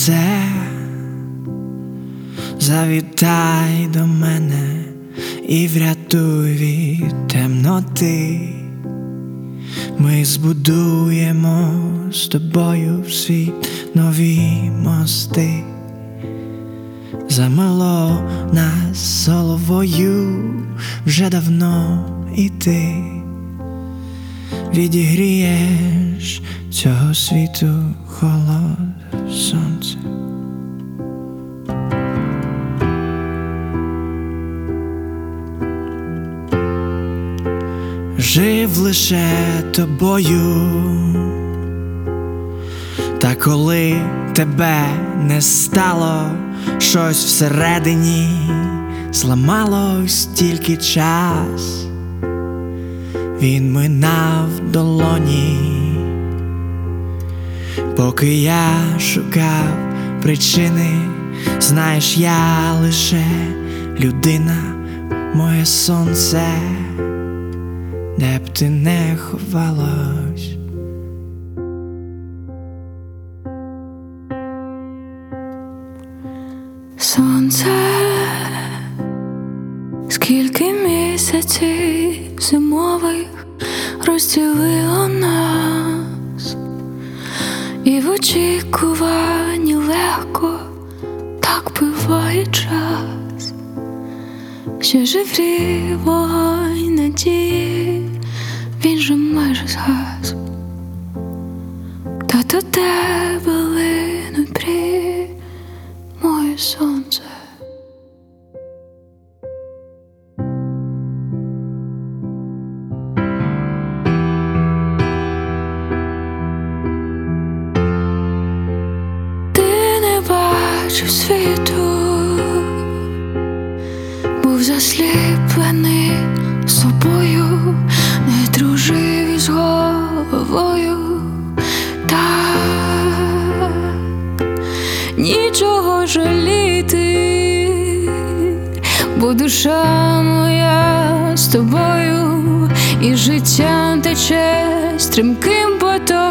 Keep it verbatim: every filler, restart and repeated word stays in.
Сонце, завітай до мене і врятуй від темноти. Ми збудуємо з тобою в світ нові мости. Замело нас соловою вже давно, і ти відігрієш цього світу холод сонця. Жив лише тобою, та коли тебе не стало, щось всередині зламалось, тільки час він минав долоні. Поки я шукав причини, знаєш, я лише людина, моє сонце, де б ти не ховалась. Сонце, скільки місяців зимових розділило нас, і в очікуванні легко так биває час. Ще живрі вогонь надії, він же майже згас, та до тебе линуть прі, моє сонце. Ти не бачив світу, був засліплений собою, не дружив із головою. Так, нічого жаліти, бо душа моя з тобою, і життя тече стрімким потоком.